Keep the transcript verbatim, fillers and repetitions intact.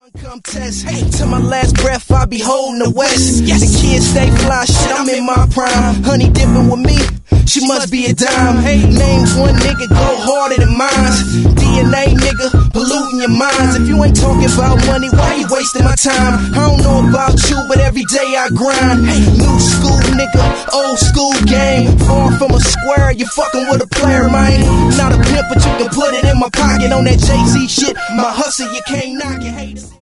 Come test, hey, till my last breath I be holding the West. Yes. The kids stay fly, shit, I'm in my prime. Honey dipping with me, she must be a dime. Hey, names one nigga go harder than mine. D N A nigga, polluting your minds. If you ain't talking about money, why you wasting my time? I don't know about you, but every day I grind. Hey, new school nigga, old school game. Far from a square, you fucking with a player, man. Not a pimp, but you can put it in my pocket on that Jay-Z shit. My hustle, you can't knock it, haters.